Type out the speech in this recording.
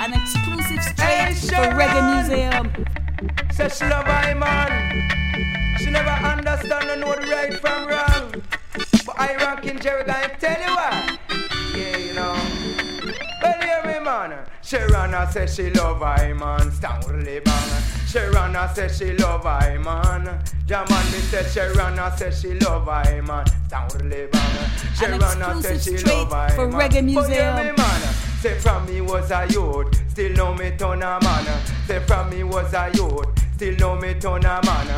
An exclusive straight for Reggae Museum. Say she love I man. She never understand and know the right from wrong. But I rockin' Jerry guy tell you why. Yeah, you know. Well, hear me, man. Sharana says she love I man. Stanley bang. Sharana says she love I man. Jamandi says Sharana says she love I man. Stanley bang. Sharana says she love I man. For Reggae Museum. But hear me, man. Say from me was a youth, still know me turn a man. Say from me was a youth, still know me turn a man.